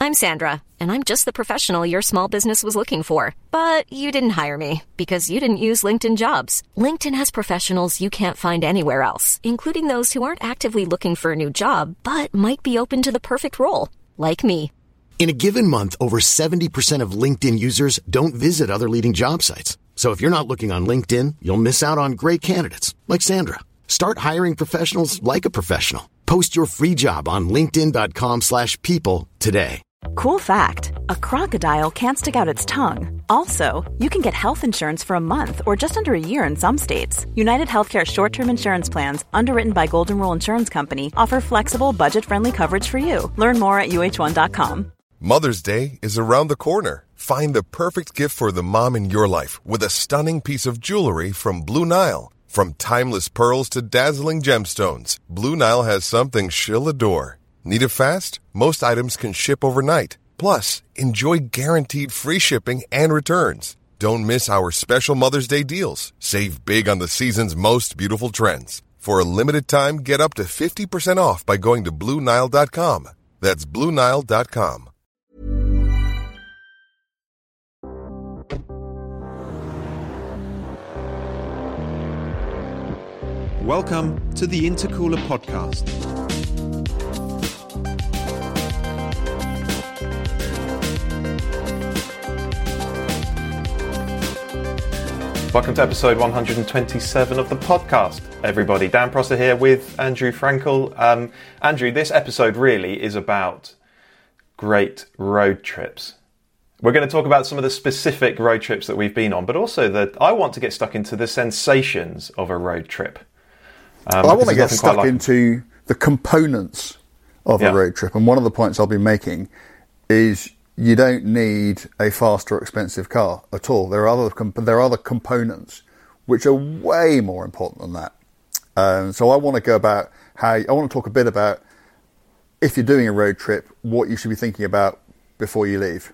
I'm Sandra, and I'm just the professional your small business was looking for. But you didn't hire me because you didn't use LinkedIn Jobs. LinkedIn has professionals you can't find anywhere else, including those who aren't actively looking for a new job, but might be open to the perfect role, like me. In a given month, over 70% of LinkedIn users don't visit other leading job sites. So if you're not looking on LinkedIn, you'll miss out on great candidates like Sandra. Start hiring professionals like a professional. Post your free job on linkedin.com/people today. Cool fact, a crocodile can't stick out its tongue. Also, you can get health insurance for a month or just under a year in some states. United Healthcare short-term insurance plans, underwritten by Golden Rule Insurance Company, offer flexible, budget-friendly coverage for you. Learn more at uh1.com. Mother's Day is around the corner. Find the perfect gift for the mom in your life with a stunning piece of jewelry from Blue Nile. From timeless pearls to dazzling gemstones, Blue Nile has something she'll adore. Need it fast? Most items can ship overnight. Plus, enjoy guaranteed free shipping and returns. Don't miss our special Mother's Day deals. Save big on the season's most beautiful trends. For a limited time, get up to 50% off by going to BlueNile.com. That's BlueNile.com. Welcome to the Intercooler Podcast. Welcome to episode 127 of the podcast, everybody. Dan Prosser here with Andrew Frankel. Andrew, this episode really is about great road trips. We're going to talk about some of the specific road trips that we've been on, but also that I want to get stuck into the sensations of a road trip. I want to get stuck into the components of a road trip. And one of the points I'll be making is you don't need a fast or expensive car at all. There are other components which are way more important than that. So I want to talk a bit about, if you're doing a road trip, what you should be thinking about before you leave.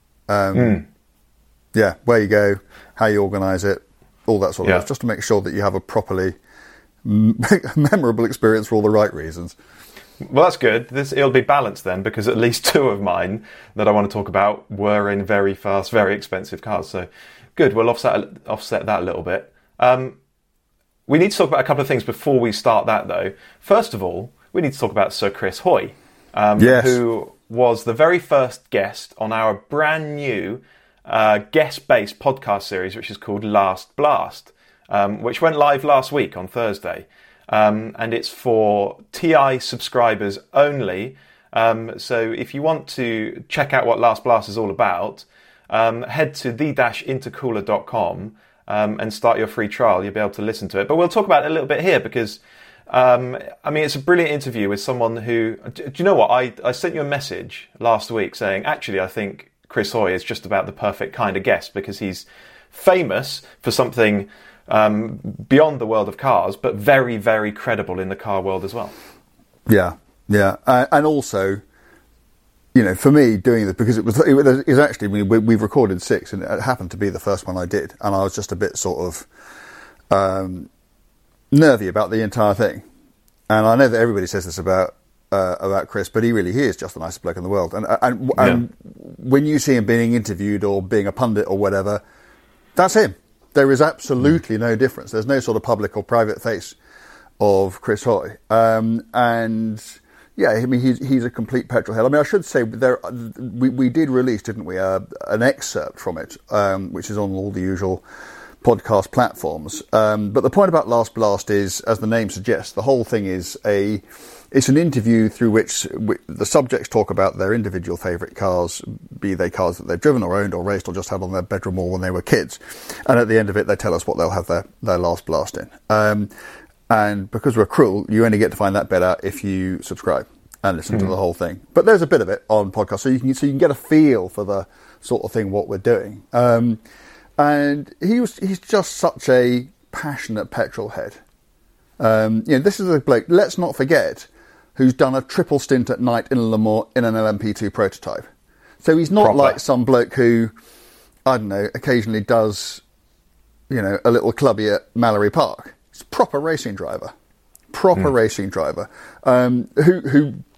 Yeah, where you go, how you organise it, all that sort of stuff, just to make sure that you have a properly memorable experience for all the right reasons. Well, that's good. It'll be balanced then, because at least two of mine that I want to talk about were in very fast, very expensive cars. So good. We'll offset that a little bit. We need to talk about a couple of things before we start that, though. First of all, we need to talk about Sir Chris Hoy, who was the very first guest on our brand new guest-based podcast series, which is called Last Blast, which went live last week on Thursday. And it's for TI subscribers only. So if you want to check out what Last Blast is all about, head to the-intercooler.com and start your free trial. You'll be able to listen to it. But we'll talk about it a little bit here because, it's a brilliant interview with someone who... Do you know what? I sent you a message last week saying, actually, I think Chris Hoy is just about the perfect kind of guest because he's famous for something... beyond the world of cars, but very, very credible in the car world as well. Yeah. And also, for me doing this, because it was actually, we've recorded 6 and it happened to be the first one I did. And I was just a bit sort of nervy about the entire thing. And I know that everybody says this about Chris, but he is just the nicest bloke in the world. And when you see him being interviewed or being a pundit or whatever, that's him. There is absolutely no difference. There's no sort of public or private face of Chris Hoy. He's a complete petrol head. I mean, I should say we did release, didn't we, an excerpt from it, which is on all the usual podcast platforms. But the point about Last Blast is, as the name suggests, the whole thing is it's an interview through which the subjects talk about their individual favourite cars, be they cars that they've driven or owned or raced or just had on their bedroom wall when they were kids. And at the end of it, they tell us what they'll have their last blast in. And because we're cruel, you only get to find that bit out if you subscribe and listen to the whole thing. But there's a bit of it on podcast, so you can get a feel for the sort of thing, what we're doing. And he's just such a passionate petrol head. This is a bloke, let's not forget, who's done a triple stint at night in Le Mans in an LMP2 prototype. So he's not like some bloke who, I don't know, occasionally does, a little clubby at Mallory Park. He's a proper racing driver. Who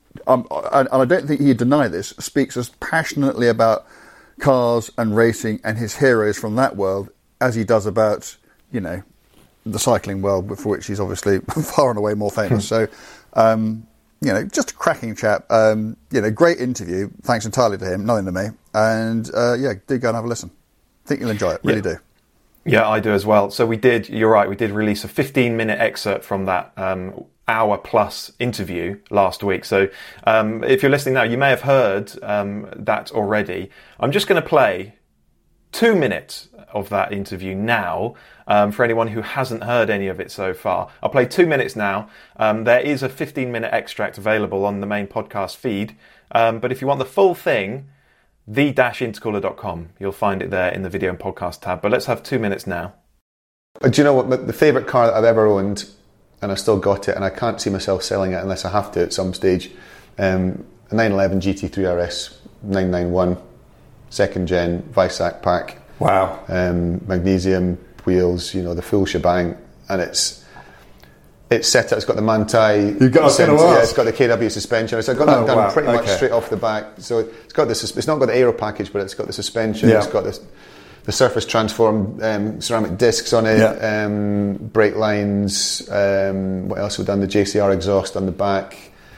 and I don't think he'd deny this, speaks as passionately about cars and racing and his heroes from that world as he does about, you know, the cycling world, for which he's obviously far and away more famous. So, you know, just a cracking chap. You know, great interview. Thanks entirely to him, nothing to me. And yeah, do go and have a listen. I think you'll enjoy it. Really do. Yeah, I do as well. So you're right, we did release a 15-minute excerpt from that hour-plus interview last week. So if you're listening now, you may have heard that already. I'm just going to play 2 minutes of that interview now for anyone who hasn't heard any of it so far. I'll play 2 minutes now. There is a 15-minute extract available on the main podcast feed. But if you want the full thing, the-intercooler.com. You'll find it there in the video and podcast tab. But let's have 2 minutes now. Do you know what? The favourite car that I've ever owned, and I still got it, and I can't see myself selling it unless I have to at some stage, a 911 GT3 RS 991, second gen, Weissach pack. Wow. Magnesium wheels, you know, the full shebang, and it's set up. It's got the Manthey. It's got the KW suspension. So I got that done pretty much straight off the back. So it's got this. It's not got the aero package, but it's got the suspension. It's got the surface transform ceramic discs on it. Brake lines. What else have we done? The JCR exhaust on the back.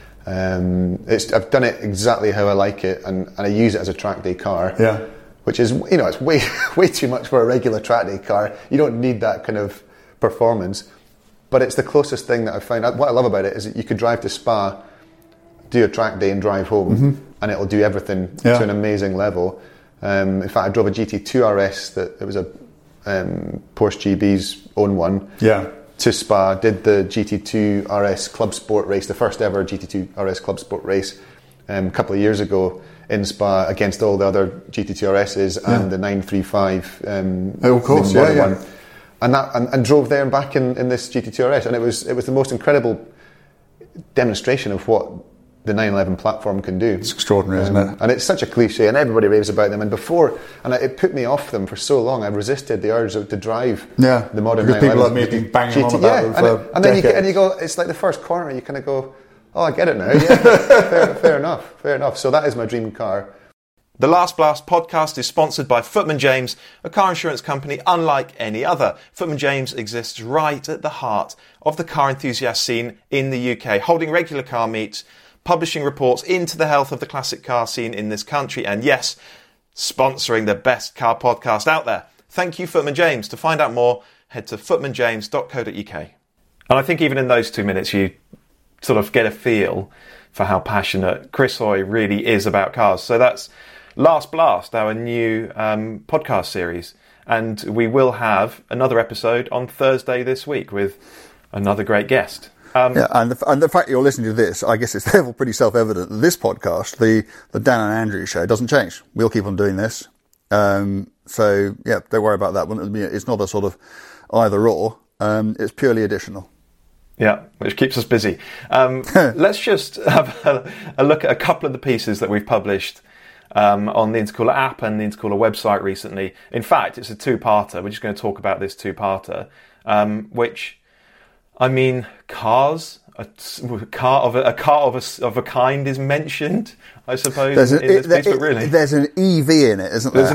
I've done it exactly how I like it, and I use it as a track day car. Yeah. Which is, you know, it's way too much for a regular track day car. You don't need that kind of performance. But it's the closest thing that I've found. What I love about it is that you could drive to Spa, do a track day and drive home, and it'll do everything to an amazing level. In fact, I drove a GT2 RS, it was a Porsche GB's own one, to Spa, did the GT2 RS Club Sport race, the first ever GT2 RS Club Sport race, a couple of years ago in Spa against all the other GT2 RSs and the 935 one. And drove there and back in this GT2 RS, and it was the most incredible demonstration of what the 911 platform can do. It's extraordinary, isn't it? And it's such a cliche, and everybody raves about them. And it put me off them for so long. I resisted the urge to drive the modern 911. Because people like me have been banging on about them and then you go, it's like the first corner, you kind of go, oh, I get it now. Yeah, fair enough. So that is my dream car. The Last Blast podcast is sponsored by Footman James, a car insurance company unlike any other. Footman James exists right at the heart of the car enthusiast scene in the UK, holding regular car meets, publishing reports into the health of the classic car scene in this country, and yes, sponsoring the best car podcast out there. Thank you, Footman James. To find out more, head to footmanjames.co.uk. And I think even in those 2 minutes, you sort of get a feel for how passionate Chris Hoy really is about cars. So that's Last Blast, our new podcast series. And we will have another episode on Thursday this week with another great guest. And the fact you're listening to this, I guess it's therefore pretty self-evident that this podcast, the Dan and Andrew show, doesn't change. We'll keep on doing this. So, yeah, don't worry about that. It's not a sort of either or. It's purely additional. Yeah, which keeps us busy. Let's just have a look at a couple of the pieces that we've published on the Intercooler app and the Intercooler website recently. In fact, it's a two-parter. We're just going to talk about this two-parter, which, I mean, cars. A car of a kind is mentioned, I suppose, in this piece, but really, there's an EV in it, isn't there? There's an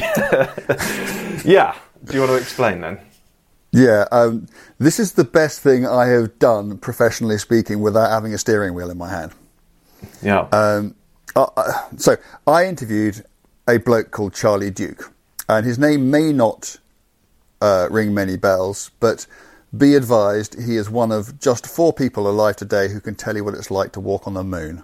EV. Yeah. Do you want to explain then? Yeah. This is the best thing I have done, professionally speaking, without having a steering wheel in my hand. Yeah. So I interviewed a bloke called Charlie Duke, and his name may not ring many bells, but be advised, he is one of just 4 people alive today who can tell you what it's like to walk on the moon.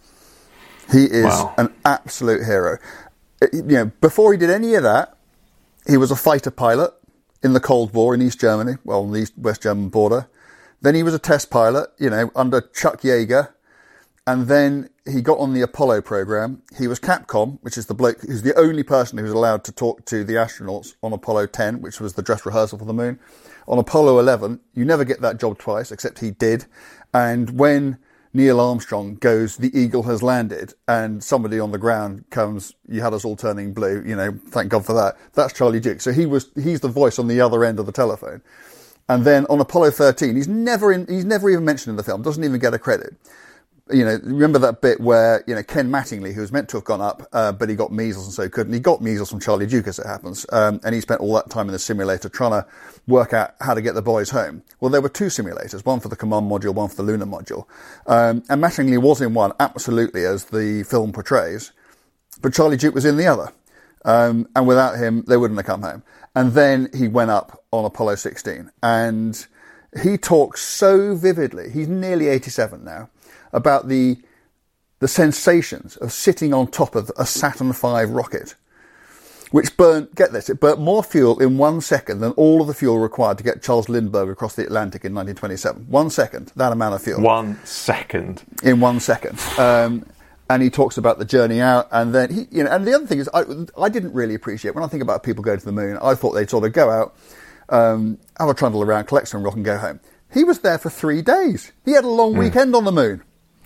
He is an absolute hero. You know, before he did any of that, he was a fighter pilot in the Cold War in East Germany, well, on the West German border. Then he was a test pilot, you know, under Chuck Yeager. And then he got on the Apollo program. He was Capcom, which is the bloke who's the only person who was allowed to talk to the astronauts on Apollo 10, which was the dress rehearsal for the moon. On Apollo 11, you never get that job twice, except he did. And when Neil Armstrong goes, the Eagle has landed, and somebody on the ground comes, you had us all turning blue, you know, thank God for that. That's Charlie Duke. So he's the voice on the other end of the telephone. And then on Apollo 13, he's never even mentioned in the film, doesn't even get a credit. remember that bit where, Ken Mattingly, who was meant to have gone up, but he got measles and so couldn't. He got measles from Charlie Duke, as it happens. And he spent all that time in the simulator trying to work out how to get the boys home. Well, there were two simulators, one for the command module, one for the lunar module. And Mattingly was in one, absolutely, as the film portrays. But Charlie Duke was in the other. And without him, they wouldn't have come home. And then he went up on Apollo 16. And he talks so vividly, he's nearly 87 now, about the sensations of sitting on top of a Saturn V rocket, which burnt, get this, it burnt more fuel in 1 second than all of the fuel required to get Charles Lindbergh across the Atlantic in 1927. 1 second, that amount of fuel. 1 second. In 1 second. And he talks about the journey out, and then and the other thing is, I didn't really appreciate, when I think about people going to the moon, I thought they'd sort of go out, have a trundle around, collect some rock and go home. He was there for 3 days. He had a long weekend on the moon.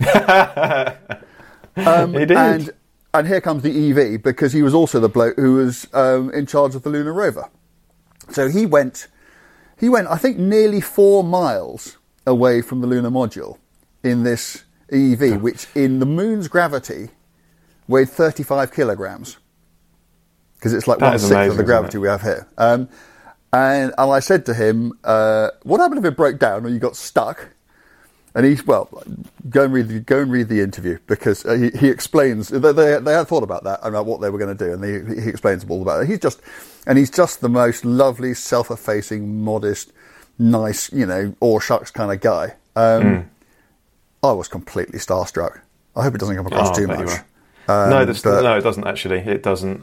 He did. And here comes the EV, because he was also the bloke who was in charge of the lunar rover. So he went, I think, nearly 4 miles away from the lunar module in this EV, which in the moon's gravity weighed 35 kilograms. Because it's like 1/6 of the gravity we have here. And I said to him, what happened if it broke down or you got stuck? And go and read the interview, because he explains, they had thought about that, about what they were going to do, and he explains all about it. He's just the most lovely, self-effacing, modest, nice, all shucks kind of guy. I was completely starstruck. I hope it doesn't come across too much. No, it doesn't actually. It doesn't.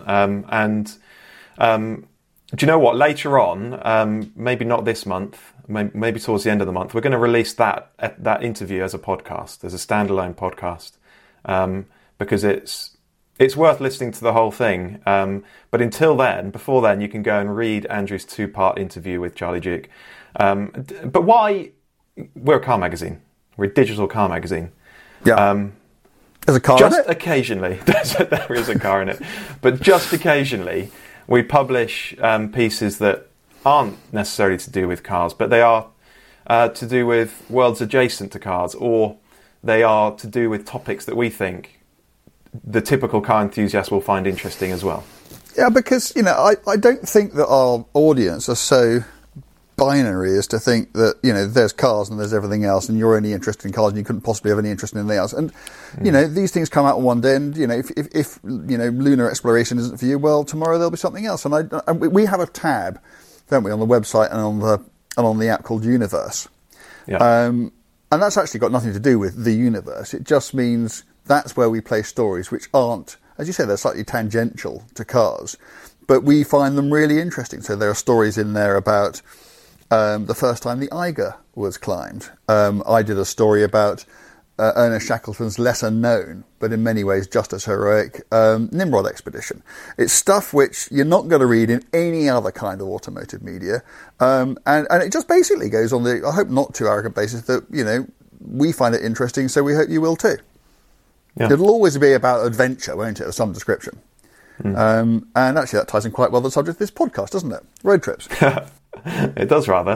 Do you know what? Later on, maybe not this month, maybe towards the end of the month, we're going to release that interview as a podcast, as a standalone podcast, because it's worth listening to the whole thing. But before then, you can go and read Andrew's 2-part interview with Charlie Duke. But why? We're a car magazine. We're a digital car magazine. Yeah. There's a car in it? Just occasionally. There is a car in it. But just occasionally, we publish pieces that aren't necessarily to do with cars, but they are to do with worlds adjacent to cars, or they are to do with topics that we think the typical car enthusiast will find interesting as well. Yeah, because, I don't think that our audience are so binary as to think that, there's cars and there's everything else, and you're only interested in cars and you couldn't possibly have any interest in anything else. And, these things come out on one day, and, if lunar exploration isn't for you, well, tomorrow there'll be something else. And we have a tab, don't we, on the website and on the app called Universe. Yeah. And that's actually got nothing to do with the universe. It just means that's where we play stories which aren't, as you say, they're slightly tangential to cars, but we find them really interesting. So there are stories in there about the first time the Eiger was climbed. I did a story about Ernest Shackleton's lesser known, but in many ways just as heroic, Nimrod expedition. It's stuff which you're not going to read in any other kind of automotive media. And it just basically goes on the, I hope not too arrogant basis that, we find it interesting, so we hope you will too. Yeah. It'll always be about adventure, won't it, of some description. And actually that ties in quite well with the subject of this podcast, doesn't it? Road trips. It does rather.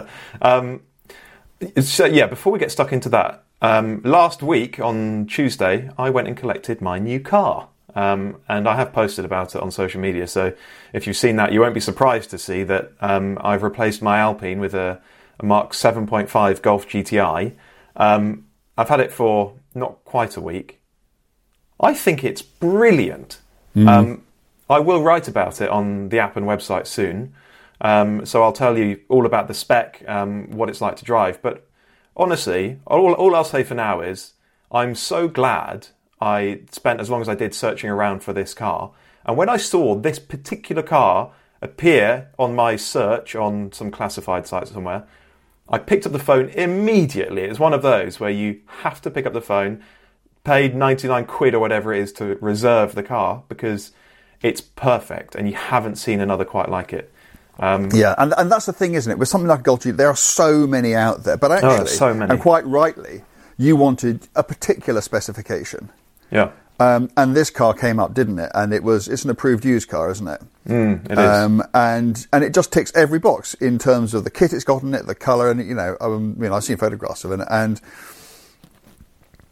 Before we get stuck into that, last week on Tuesday, I went and collected my new car. And I have posted about it on social media. So if you've seen that, you won't be surprised to see that I've replaced my Alpine with a Mark 7.5 Golf GTI. I've had it for not quite a week. I think it's brilliant. I will write about it on the app and website soon. So I'll tell you all about the spec, what it's like to drive. But honestly, all I'll say for now is I'm so glad I spent as long as I did searching around for this car. And when I saw this particular car appear on my search on some classified site somewhere, I picked up the phone immediately. It's one of those where you have to pick up the phone, paid 99 quid or whatever it is to reserve the car, because it's perfect and you haven't seen another quite like it. And that's the thing, isn't it? With something like a Golf GTI, there are so many out there, but actually, so many. And quite rightly, you wanted a particular specification. Yeah. And this car came up, didn't it? And it's an approved used car, isn't it? It is. And it just ticks every box in terms of the kit it's got in it, the colour, and I've seen photographs of it, and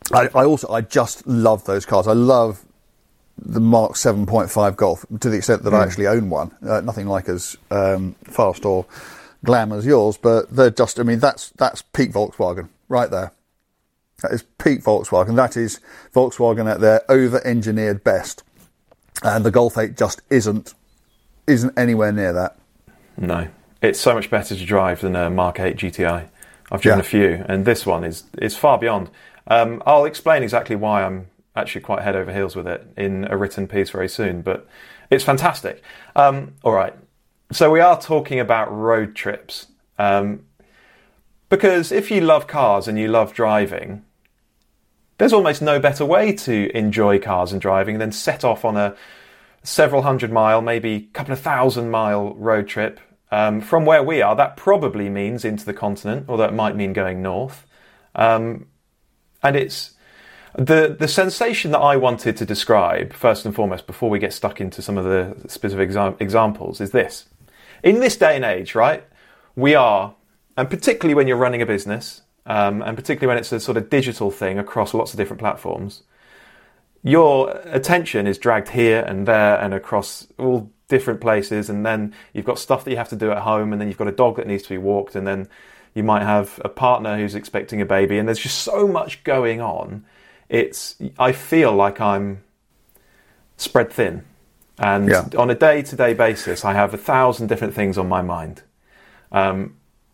I just love those cars. I love the Mark 7.5 Golf to the extent that I actually own one. Nothing like as fast or glam as yours, but they're just, I mean, that's peak Volkswagen right there. That is peak Volkswagen. That is Volkswagen at their over-engineered best. And the Golf 8 just isn't anywhere near that. No. It's so much better to drive than a Mark 8 GTI. I've driven a few, and this one is far beyond. I'll explain exactly why I'm actually quite head over heels with it in a written piece very soon, but it's fantastic. All right. So we are talking about road trips. Because if you love cars and you love driving, there's almost no better way to enjoy cars and driving than set off on a several 100-mile, maybe couple of 1,000-mile road trip. From where we are, that probably means into the continent, or that might mean going north. And it's the sensation that I wanted to describe, first and foremost, before we get stuck into some of the specific examples, is this. In this day and age, right, we are, and particularly when you're running a business, and particularly when it's a sort of digital thing across lots of different platforms, your attention is dragged here and there and across all different places, and then you've got stuff that you have to do at home, and then you've got a dog that needs to be walked, and then you might have a partner who's expecting a baby, and there's just so much going on. I feel like I'm spread thin, and on a day-to-day basis I have 1,000 different things on my mind, and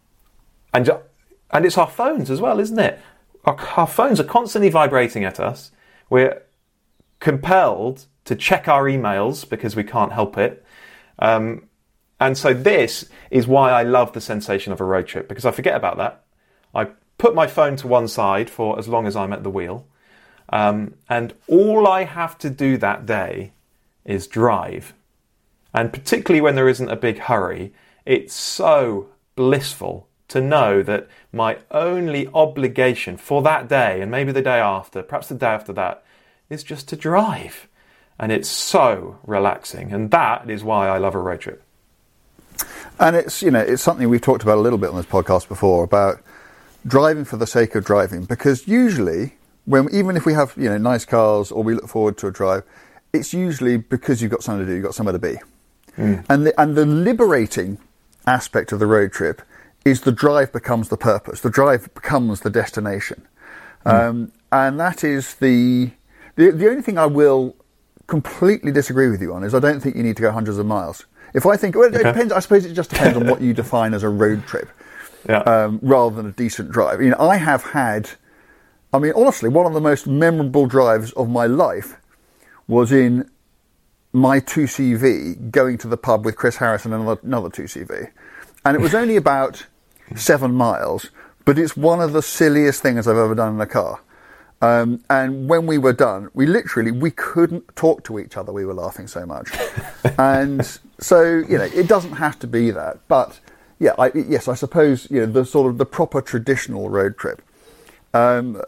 it's our phones as well, isn't it? Our phones are constantly vibrating at us. We're compelled to check our emails because we can't help it. And so this is why I love the sensation of a road trip, because I forget about that. I put my phone to one side for as long as I'm at the wheel. And all I have to do that day is drive. And particularly when there isn't a big hurry, it's so blissful to know that my only obligation for that day, and maybe the day after, perhaps the day after that, is just to drive. And it's so relaxing. And that is why I love a road trip. And it's something we've talked about a little bit on this podcast before, about driving for the sake of driving. Because usually, even if we have nice cars or we look forward to a drive, it's usually because you've got something to do, you've got somewhere to be. And the liberating aspect of the road trip is the drive becomes the purpose. The drive becomes the destination. And that is the only thing I will completely disagree with you on is I don't think you need to go hundreds of miles. If I think, it depends. I suppose it just depends on what you define as a road trip, rather than a decent drive. I have had, honestly, one of the most memorable drives of my life was in my 2CV going to the pub with Chris Harris and another 2CV, and it was only about 7 miles, but it's one of the silliest things I've ever done in a car. And when we were done, we couldn't talk to each other. We were laughing so much. And so, it doesn't have to be that. But I suppose, the sort of the proper traditional road trip. And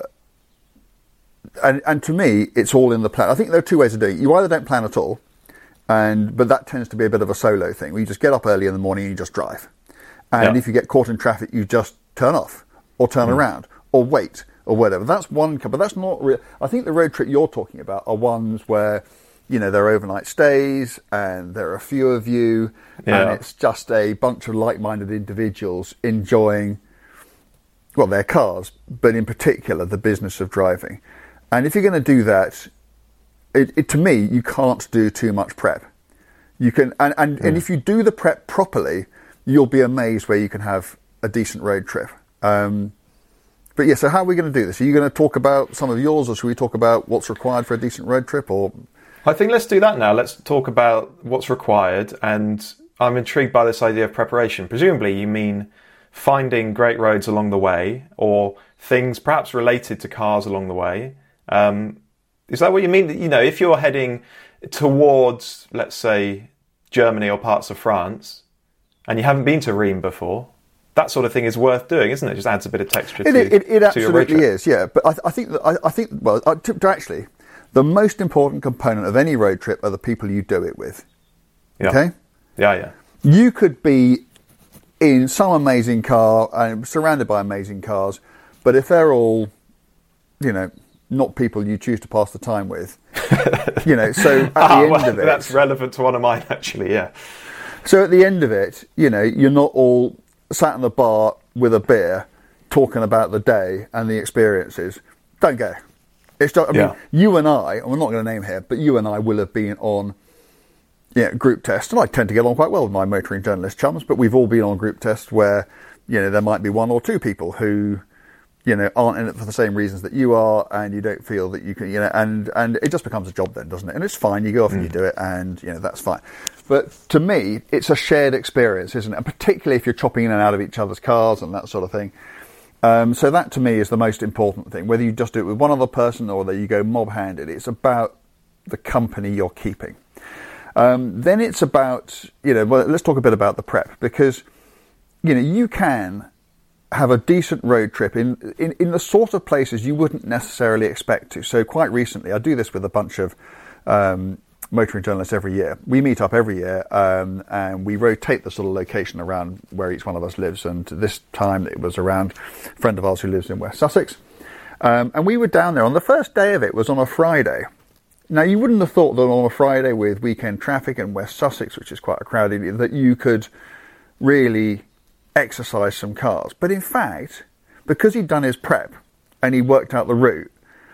to me, it's all in the plan. I think there are two ways of doing it. You either don't plan at all, but that tends to be a bit of a solo thing, where you just get up early in the morning and you just drive. And if you get caught in traffic, you just turn off or turn around or wait or whatever. That's one, but that's not real. I think the road trip you're talking about are ones where, there are overnight stays and there are a few of you, and it's just a bunch of like-minded individuals enjoying, their cars, but in particular the business of driving. And if you're going to do that, to me, you can't do too much prep. You can, and if you do the prep properly, you'll be amazed where you can have a decent road trip. But so how are we going to do this? Are you going to talk about some of yours, or should we talk about what's required for a decent road trip? Or I think let's do that now. Let's talk about what's required, and I'm intrigued by this idea of preparation. Presumably you mean finding great roads along the way, or things perhaps related to cars along the way. Is that what you mean? If you're heading towards, let's say, Germany or parts of France, and you haven't been to Rheims before, that sort of thing is worth doing, isn't it? It just adds a bit of texture to your road trip. It absolutely is, yeah. But I think actually, the most important component of any road trip are the people you do it with. Yeah. Okay? Yeah. You could be in some amazing car and surrounded by amazing cars, but if they're all, not people you choose to pass the time with. So at the end of it... That's relevant to one of mine, actually, yeah. So at the end of it, you're not all sat in the bar with a beer talking about the day and the experiences. Don't go. You and I, and we're not going to name here, but you and I will have been on group tests, and I tend to get on quite well with my motoring journalist chums, but we've all been on group tests where, there might be one or two people who, aren't in it for the same reasons that you are, and you don't feel that you can, and it just becomes a job then, doesn't it? And it's fine, you go off and you do it, and, that's fine. But to me, it's a shared experience, isn't it? And particularly if you're chopping in and out of each other's cars and that sort of thing. So that to me is the most important thing. Whether you just do it with one other person or that you go mob-handed, it's about the company you're keeping. Then it's about, let's talk a bit about the prep, because, you can have a decent road trip in the sort of places you wouldn't necessarily expect to. So quite recently, I do this with a bunch of motoring journalists every year. We meet up every year and we rotate the sort of location around where each one of us lives. And this time it was around a friend of ours who lives in West Sussex. And we were down there on the first day of it was on a Friday. Now, you wouldn't have thought that on a Friday with weekend traffic in West Sussex, which is quite a crowded area, that you could really exercise some cars. But in fact, because he'd done his prep and he worked out the route,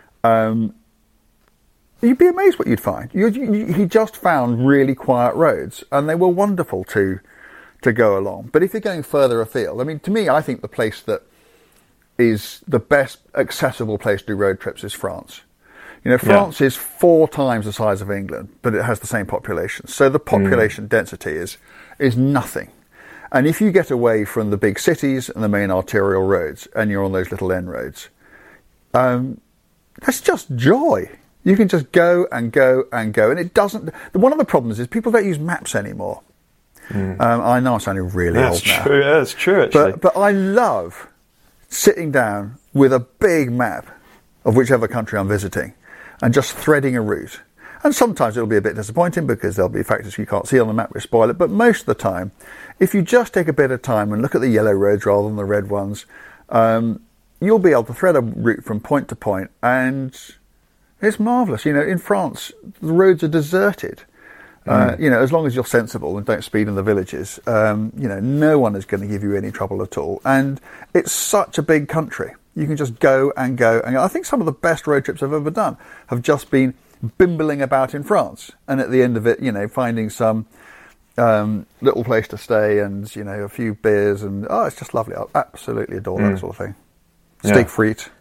you'd be amazed what you'd find. He just found really quiet roads, and they were wonderful to go along. But if you're going further afield, to me, I think the place that is the best accessible place to do road trips is France. France is 4 times the size of England, but it has the same population. So the population density is nothing. And if you get away from the big cities and the main arterial roads, and you're on those little end roads, that's just joy. You can just go and go and go. And it doesn't... One of the problems is people don't use maps anymore. I know I'm sounding really old now. True. Yeah, that's true, actually. But I love sitting down with a big map of whichever country I'm visiting and just threading a route. And sometimes it'll be a bit disappointing because there'll be factors you can't see on the map which spoil it. But most of the time, if you just take a bit of time and look at the yellow roads rather than the red ones, you'll be able to thread a route from point to point. And it's marvellous. In France, the roads are deserted. As long as you're sensible and don't speed in the villages, no one is going to give you any trouble at all. And it's such a big country. You can just go and go. And I think some of the best road trips I've ever done have just been bimbling about in France. And at the end of it, finding some little place to stay and, a few beers. And, it's just lovely. I absolutely adore that sort of thing. Steak frites.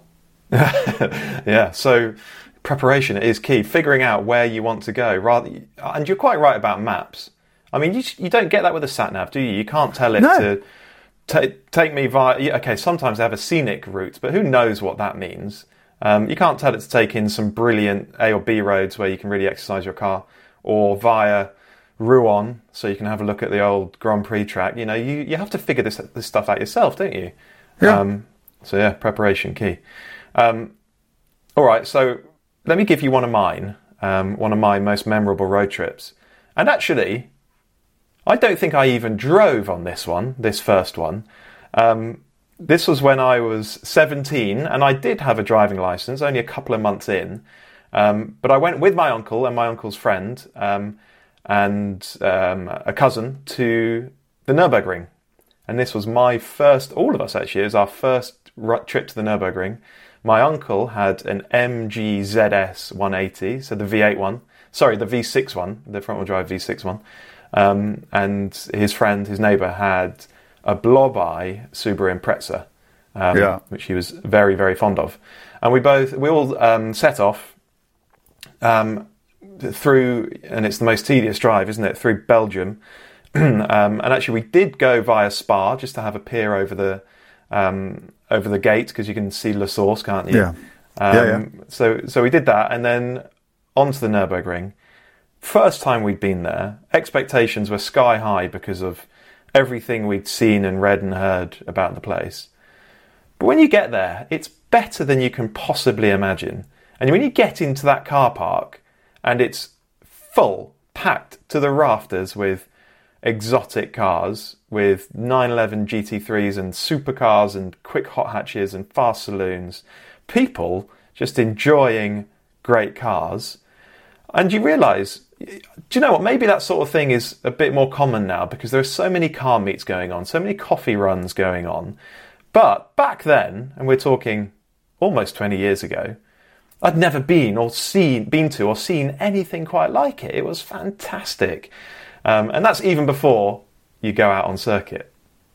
Yeah, so preparation is key. Figuring out where you want to go. And you're quite right about maps. You don't get that with a sat-nav, do you? You can't tell it to take me via... Okay, sometimes they have a scenic route, but who knows what that means? You can't tell it to take in some brilliant A or B roads where you can really exercise your car, or via Rouen, so you can have a look at the old Grand Prix track. You have to figure this stuff out yourself, don't you? Yeah. Preparation key. All right, so let me give you one of my most memorable road trips. And actually, I don't think I even drove on this first one. This was when I was 17, and I did have a driving licence, only a couple of months in. But I went with my uncle and my uncle's friend and a cousin to the Nürburgring. And this was all of us actually, it was our first trip to the Nürburgring. My uncle had an MG ZS 180, so the V8 one. Sorry, the V6 one, the front-wheel drive V6 one. And his neighbour, had a blob-eye Subaru Impreza, which he was very, very fond of. And we all set off through, and it's the most tedious drive, isn't it, through Belgium. And actually we did go via Spa, just to have a peer over the gate, because you can see La Source, can't you? So we did that, and then onto the Nürburgring. First time we'd been there, expectations were sky high because of everything we'd seen and read and heard about the place. But when you get there, it's better than you can possibly imagine. And when you get into that car park, and it's full, packed to the rafters with exotic cars, with 911 GT3s and supercars and quick hot hatches and fast saloons, people just enjoying great cars. And you realise, do you know what, maybe that sort of thing is a bit more common now because there are so many car meets going on, so many coffee runs going on. But back then, and we're talking almost 20 years ago, I'd never been to or seen anything quite like it. It was fantastic. And that's even before you go out on circuit.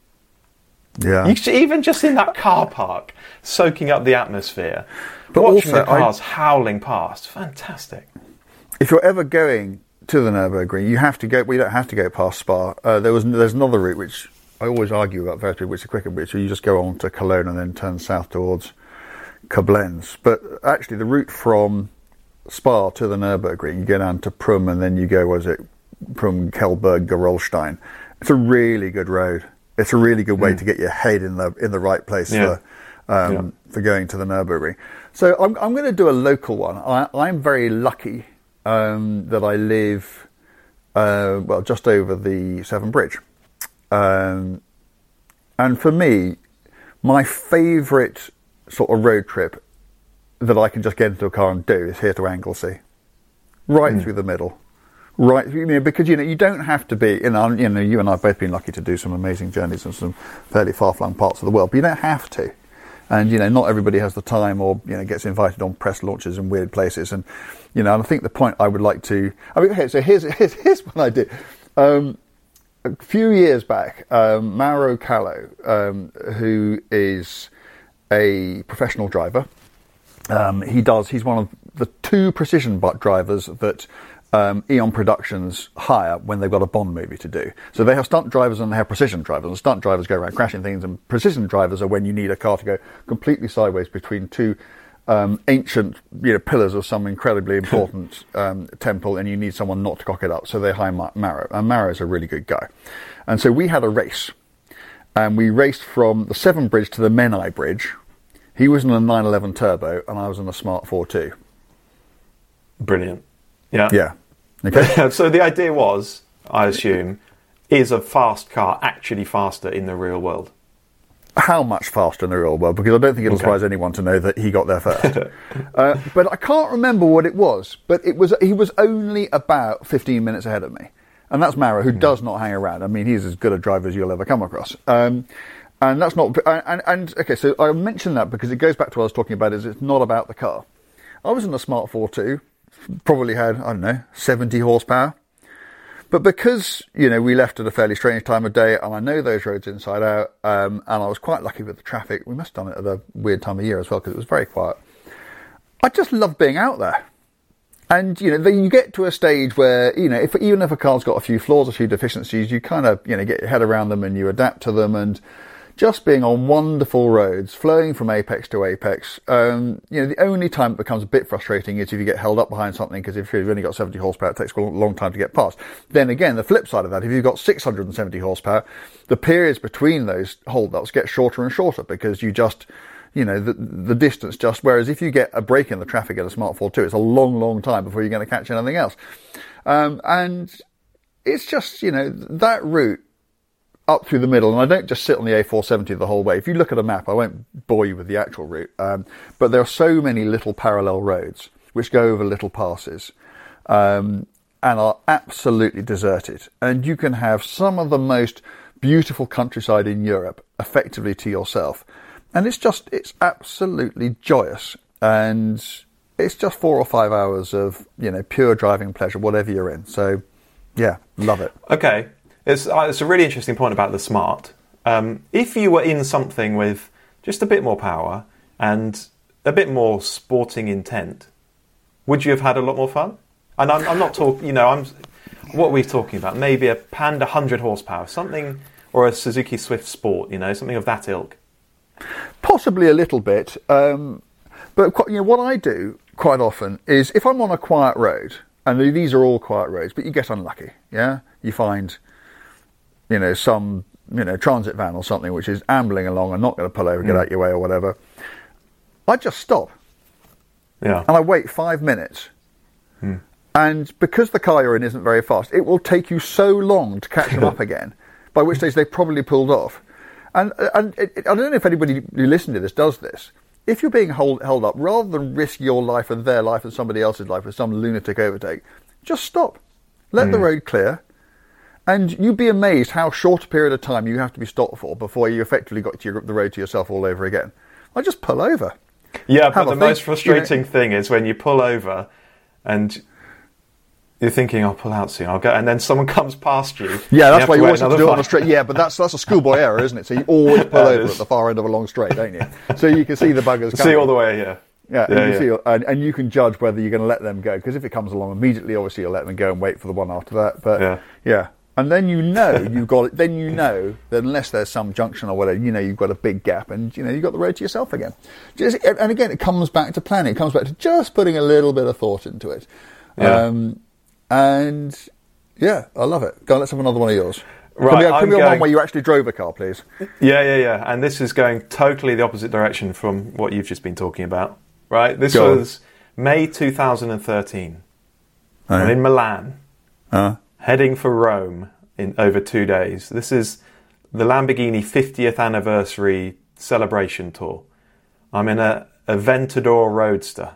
Yeah. Even just in that car park, soaking up the atmosphere, but watching the cars howling past. Fantastic. If you're ever going to the Nürburgring, you have to go. We don't have to go past Spa. There's another route which I always argue about virtually, which is a quicker route. So you just go on to Cologne and then turn south towards Koblenz. But actually, the route from Spa to the Nürburgring, you go down to Prüm and then you go, Prüm, Kelberg, Gerolstein. It's a really good road. It's a really good way to get your head in the right place for going to the Nürburgring. So I'm going to do a local one. I'm very lucky that I live just over the Severn Bridge, and for me, my favourite sort of road trip that I can just get into a car and do is here to Anglesey, right through the middle. Right, because you don't have to be. You and I have both been lucky to do some amazing journeys in some fairly far-flung parts of the world, but you don't have to. And not everybody has the time, or gets invited on press launches in weird places. And and I think the point I would like to. So here's what I did. A few years back, Mauro Callo, who is a professional driver, he's one of the two precision drivers that Eon Productions hire when they've got a Bond movie to do. So they have stunt drivers and they have precision drivers, and stunt drivers go around crashing things, and precision drivers are when you need a car to go completely sideways between two ancient pillars of some incredibly important temple, and you need someone not to cock it up. So they hire Mauro, and Mauro's a really good guy. And so we had a race, and we raced from the Severn Bridge to the Menai Bridge. He was in a 911 Turbo, and I was in a Smart 4.2. Brilliant. Yeah. Yeah. Okay. So the idea was, I assume, is a fast car actually faster in the real world? How much faster in the real world? Because I don't think it'll surprise anyone to know that he got there first. But I can't remember what it was. But he was only about 15 minutes ahead of me. And that's Mauro, who does not hang around. I mean, he's as good a driver as you'll ever come across. And that's not... And okay, so I mentioned that because it goes back to what I was talking about, is it's not about the car. I was in a Smart 4.2. Probably had, 70 horsepower. But because, we left at a fairly strange time of day, and I know those roads inside out, and I was quite lucky with the traffic. We must have done it at a weird time of year as well, because it was very quiet. I just love being out there. And, then you get to a stage where, even if a car's got a few flaws, a few deficiencies, you kind of, get your head around them and you adapt to them, and just being on wonderful roads, flowing from apex to apex. The only time it becomes a bit frustrating is if you get held up behind something, because if you've only got 70 horsepower, it takes a long time to get past. Then again, the flip side of that, if you've got 670 horsepower, the periods between those hold-ups get shorter and shorter, because you just, the distance just, whereas if you get a break in the traffic at a Smart 4.2, it's a long time before you're going to catch anything else. And it's just, that route, up through the middle, and I don't just sit on the A470 the whole way. If you look at a map, I won't bore you with the actual route, but there are so many little parallel roads which go over little passes and are absolutely deserted. And you can have some of the most beautiful countryside in Europe effectively to yourself. And it's absolutely joyous. And it's just 4 or 5 hours of, pure driving pleasure, whatever you're in. So, yeah, love it. Okay. It's a really interesting point about the Smart. If you were in something with just a bit more power and a bit more sporting intent, would you have had a lot more fun? And I'm not talking, what are we talking about? Maybe a Panda 100 horsepower, something, or a Suzuki Swift Sport, something of that ilk. Possibly a little bit. But what I do quite often is if I'm on a quiet road, and these are all quiet roads, but you get unlucky, yeah? You find... some, transit van or something which is ambling along and not going to pull over, get out your way or whatever. I just stop. Yeah. And I wait 5 minutes. And because the car you're in isn't very fast, it will take you so long to catch them up again, by which stage they've probably pulled off. And I don't know if anybody who listens to this does this. if you're being held up, rather than risk your life and their life and somebody else's life with some lunatic overtake, just stop. Let the road clear. And you'd be amazed how short a period of time you have to be stopped for before you effectively got the road to yourself all over again. I just pull over. Yeah, but the most frustrating thing is when you pull over and you're thinking, I'll pull out soon, I'll go, and then someone comes past you. Yeah, that's why you always have to do it on a straight. Yeah, but that's a schoolboy error, isn't it? So you always pull over at the far end of a long straight, don't you? So you can see the buggers coming. See all the way, yeah. Yeah, see, and you can judge whether you're going to let them go, because if it comes along immediately, obviously you'll let them go and wait for the one after that. But yeah. And then you've got it. Then that unless there's some junction or whatever, you've got a big gap, and you've got the road to yourself again. And again, it comes back to planning. It comes back to just putting a little bit of thought into it. Yeah. And yeah, I love it. Go on, let's have another one of yours. Right, can we have one where you actually drove a car, please? Yeah. And this is going totally the opposite direction from what you've just been talking about. Right, this was May 2013. I'm in Milan. Heading for Rome in over 2 days. This is the Lamborghini 50th anniversary celebration tour. I'm in a Aventador Roadster,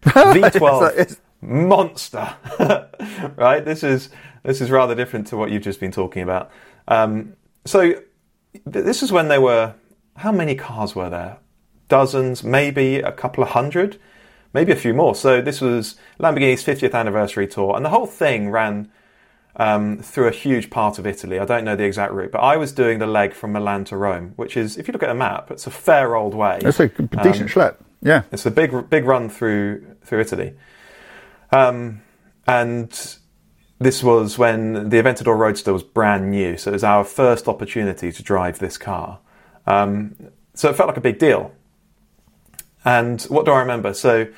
V12 monster. Right, this is rather different to what you've just been talking about. So this is when there were, how many cars were there? Dozens, maybe a couple of hundred, maybe a few more. So this was Lamborghini's 50th anniversary tour, and the whole thing ran through a huge part of Italy. I don't know the exact route, but I was doing the leg from Milan to Rome, which is, if you look at a map, it's a fair old way. It's a decent schlep, yeah. It's a big run through Italy. And this was when the Aventador Roadster was brand new, so it was our first opportunity to drive this car. So it felt like a big deal. And what do I remember? So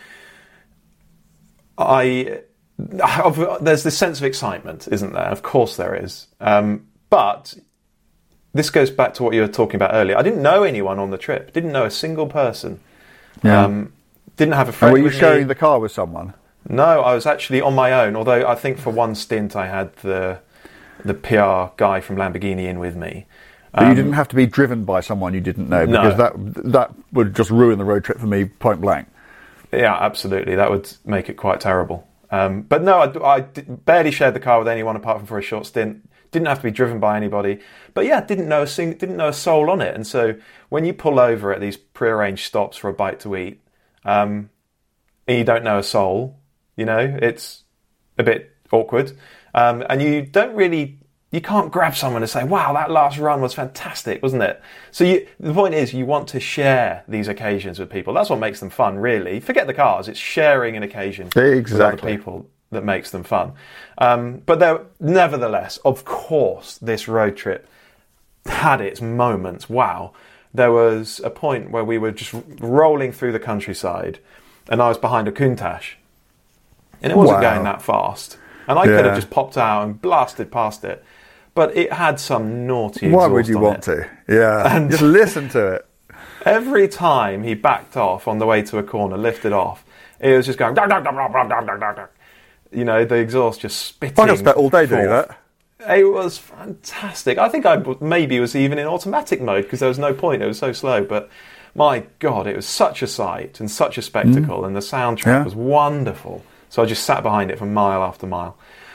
there's this sense of excitement, isn't there? Of course there is. But this goes back to what you were talking about earlier. I didn't know anyone on the trip. Didn't know a single person. Yeah. Didn't have a friend. And were you sharing the car with someone? No, I was actually on my own. Although I think for one stint I had the PR guy from Lamborghini in with me. But you didn't have to be driven by someone you didn't know, because that would just ruin the road trip for me, point blank. Yeah, absolutely. That would make it quite terrible. But no, I barely shared the car with anyone apart from for a short stint. Didn't have to be driven by anybody. But yeah, didn't know a soul on it. And so when you pull over at these prearranged stops for a bite to eat, and you don't know a soul, it's a bit awkward. And you can't grab someone and say, wow, that last run was fantastic, wasn't it? So the point is, you want to share these occasions with people. That's what makes them fun, really. Forget the cars. It's sharing an occasion with other people that makes them fun. But nevertheless, of course, this road trip had its moments. Wow. There was a point where we were just rolling through the countryside, and I was behind a Countach. And it wasn't going that fast. And I could have just popped out and blasted past it. But it had some naughty exhaust. Why would you want to? Yeah, and just listen to it. Every time he backed off on the way to a corner, lifted off, it was just going... the exhaust just spitting. I could spend all day doing that. It was fantastic. I think maybe it was even in automatic mode, because there was no point. It was so slow. But my God, it was such a sight and such a spectacle, and the soundtrack was wonderful. So I just sat behind it for mile after mile.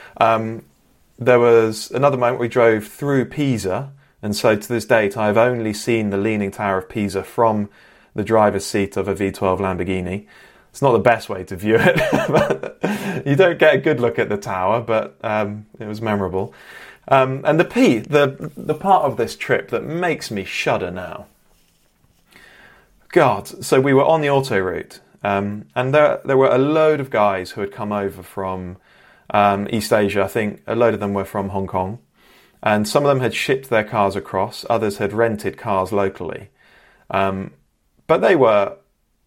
There was another moment we drove through Pisa, and so to this date I've only seen the Leaning Tower of Pisa from the driver's seat of a V12 Lamborghini. It's not the best way to view it. But you don't get a good look at the tower, but it was memorable. And the part of this trip that makes me shudder now. God, so we were on the autoroute. And there were a load of guys who had come over from East Asia. I think a load of them were from Hong Kong. And some of them had shipped their cars across. Others had rented cars locally. But they were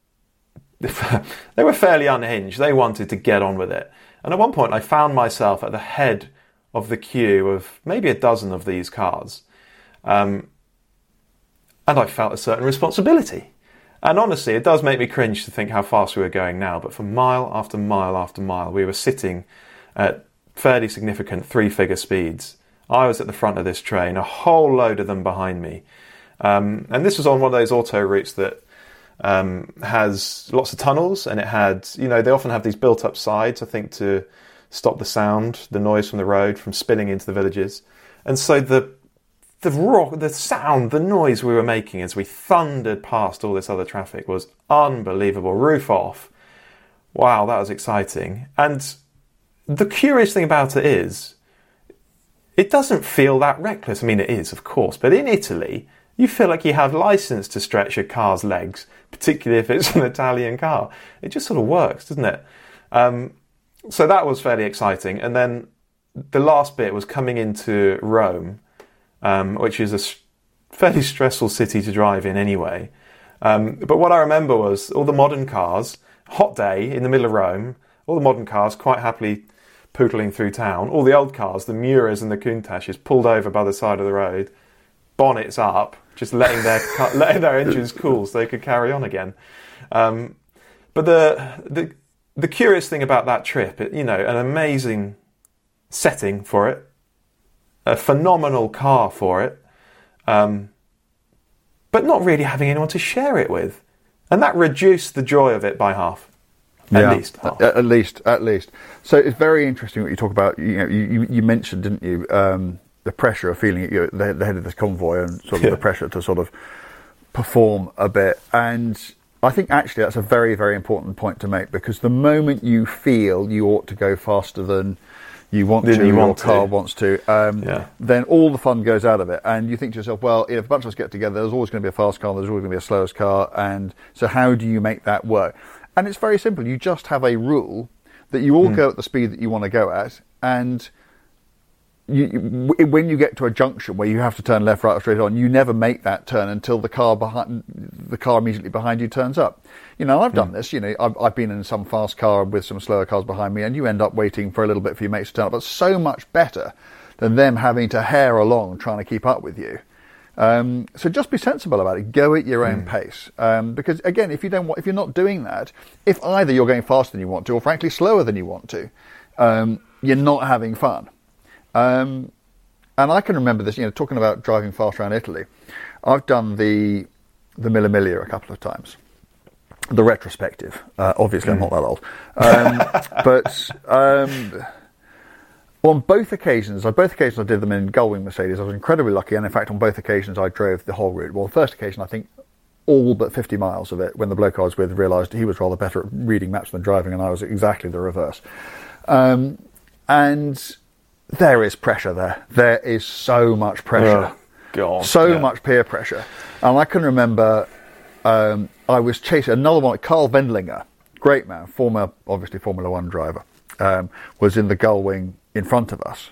fairly unhinged. They wanted to get on with it. And at one point I found myself at the head of the queue of maybe a dozen of these cars. And I felt a certain responsibility. And honestly, it does make me cringe to think how fast we were going now, but for mile after mile after mile, we were sitting at fairly significant three-figure speeds. I was at the front of this train, a whole load of them behind me. And this was on one of those auto routes that has lots of tunnels, and it had, they often have these built-up sides, I think, to stop the sound, the noise from the road from spilling into the villages. And so the sound, the noise we were making as we thundered past all this other traffic was unbelievable. Roof off. Wow, that was exciting. And the curious thing about it is, it doesn't feel that reckless. I mean, it is, of course, but in Italy, you feel like you have license to stretch your car's legs, particularly if it's an Italian car. It just sort of works, doesn't it? So that was fairly exciting. And then the last bit was coming into Rome, which is a fairly stressful city to drive in anyway. But what I remember was all the modern cars, hot day in the middle of Rome, all the modern cars quite happily poodling through town. All the old cars, the Miuras and the Countaches, pulled over by the side of the road, bonnets up, just letting their engines cool so they could carry on again. But the curious thing about that trip, an amazing setting for it, a phenomenal car for it, but not really having anyone to share it with, and that reduced the joy of it by half. At least half. At least. So it's very interesting what you talk about. You mentioned, didn't you, the pressure of feeling at the head of this convoy, and sort of the pressure to sort of perform a bit. And I think actually that's a very, very important point to make, because the moment you feel you ought to go faster than you want to, your car wants to, then all the fun goes out of it. And you think to yourself, well, if a bunch of us get together, there's always going to be a fast car, there's always going to be a slowest car. And so how do you make that work? And it's very simple. You just have a rule that you all go at the speed that you want to go at, and when you get to a junction where you have to turn left, right, or straight on, you never make that turn until the car immediately behind you turns up. I've done this. I've been in some fast car with some slower cars behind me, and you end up waiting for a little bit for your mates to turn up. But so much better than them having to hare along trying to keep up with you. So just be sensible about it. Go at your own pace, because again, if you're not doing that, if either you're going faster than you want to, or frankly slower than you want to, you're not having fun. And I can remember this. Talking about driving fast around Italy, I've done the Mille Miglia a couple of times. The retrospective. Obviously, I'm not that old, but. On both occasions I did them in Gullwing Mercedes. I was incredibly lucky, and in fact on both occasions I drove the whole route. Well, the first occasion I think all but 50 miles of it, when the bloke I was with realised he was rather better at reading maps than driving, and I was exactly the reverse. And there is pressure there. There is so much pressure. Much peer pressure. And I can remember I was chasing another one, Carl Wendlinger, great man, former obviously Formula One driver, was in the Gullwing in front of us,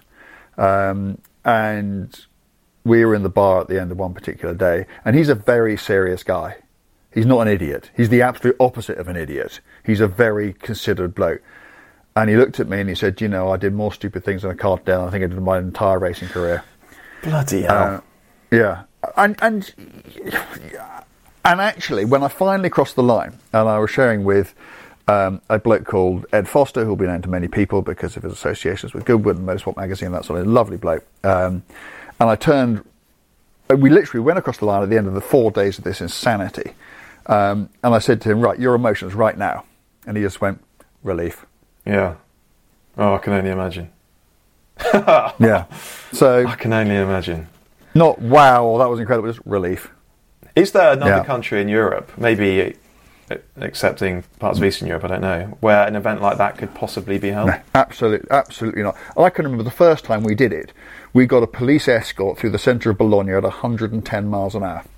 and we were in the bar at the end of one particular day, and he's a very serious guy. He's not an idiot. He's the absolute opposite of an idiot. He's a very considered bloke. And he looked at me and he said, I did more stupid things on a kart down than I think I did in my entire racing career. Bloody hell. Yeah. And actually, when I finally crossed the line, and I was sharing with a bloke called Ed Foster, who'll be known to many people because of his associations with Goodwood and Motorsport Magazine, that sort of lovely bloke. And we literally went across the line at the end of the 4 days of this insanity. And I said to him, right, your emotions right now. And he just went, relief. Yeah. Oh, I can only imagine. Yeah. So I can only imagine. Not wow, that was incredible, just relief. Is there another country in Europe, maybe excepting parts of Eastern Europe, I don't know, where an event like that could possibly be held? No, absolutely not. I can remember the first time we did it, we got a police escort through the centre of Bologna at 110 miles an hour.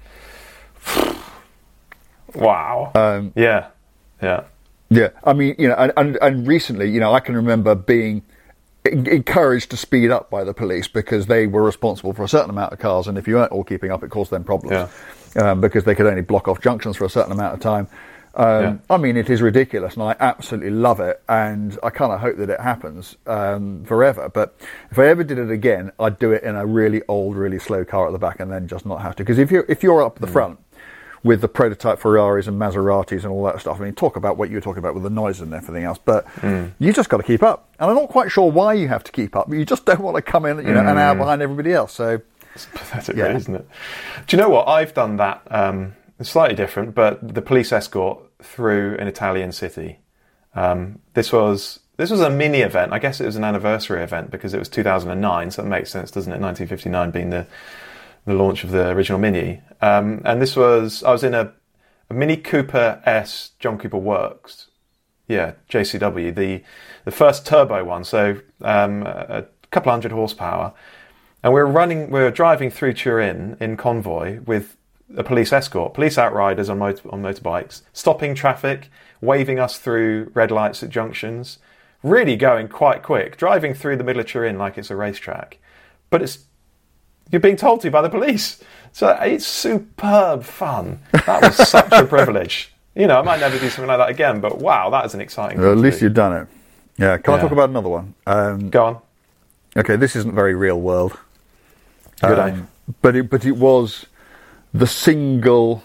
Wow. Yeah. I mean, and recently, I can remember being encouraged to speed up by the police because they were responsible for a certain amount of cars, and if you weren't all keeping up, it caused them problems. Because they could only block off junctions for a certain amount of time. I mean, it is ridiculous, and I absolutely love it, and I kind of hope that it happens forever. But if I ever did it again, I'd do it in a really old, really slow car at the back, and then just not have to. Because if you're up the front with the prototype Ferraris and Maseratis and all that stuff, I mean, talk about what you were talking about with the noise and everything else, but you just got to keep up. And I'm not quite sure why you have to keep up, but you just don't want to come in, an hour behind everybody else. So it's pathetic, really, isn't it? Do you know what? I've done that It's slightly different, but the police escort through an Italian city. This was a mini event. I guess it was an anniversary event because it was 2009, so it makes sense, doesn't it? 1959 being the launch of the original Mini. And I was in a Mini Cooper S John Cooper Works. Yeah, JCW, the first turbo one, so a couple hundred horsepower. And we were driving through Turin in convoy with a police escort, police outriders on motorbikes, stopping traffic, waving us through red lights at junctions, really going quite quick, driving through the middle of Turin like it's a racetrack. But you're being told to by the police. So it's superb fun. That was such a privilege. You know, I might never do something like that again, but wow, that is an exciting thing. At least you've done it. Yeah, can I talk about another one? Go on. Okay, this isn't very real world. Good day. But it was the single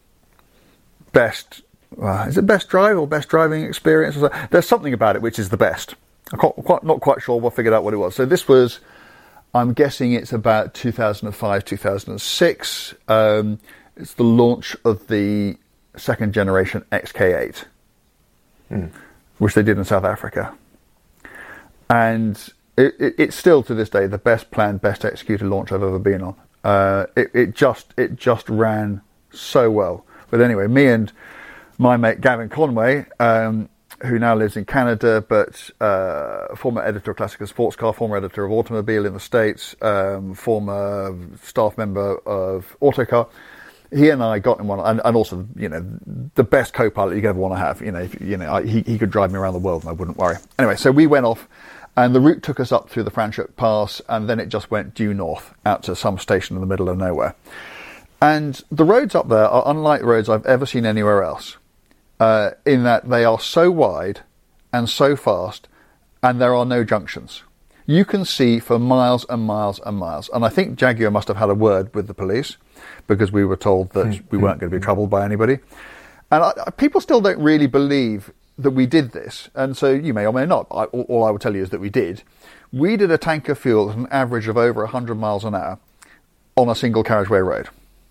best. Is it best drive or best driving experience? There's something about it which is the best. I'm not quite sure. We'll figure out what it was. So this was, I'm guessing it's about 2005, 2006. It's the launch of the second generation XK8, which they did in South Africa. And it's still to this day the best planned, best executed launch I've ever been on. It just ran so well. But anyway, me and my mate Gavin Conway, who now lives in Canada, but former editor of Classical Sports Car, former editor of Automobile in the States, former staff member of Autocar. He and I got in one, and also, you know, the best co-pilot you could ever want to have. He could drive me around the world and I wouldn't worry. Anyway, so we went off, and the route took us up through the Franschhoek Pass, and then it just went due north out to some station in the middle of nowhere. And the roads up there are unlike roads I've ever seen anywhere else, in that they are so wide and so fast, and there are no junctions. You can see for miles and miles and miles. And I think Jaguar must have had a word with the police, because we were told that we weren't going to be troubled by anybody. And people still don't really believe that we did this. And so you may or may not. All I will tell you is that we did. We did a tank of fuel at an average of over 100 miles an hour on a single carriageway road.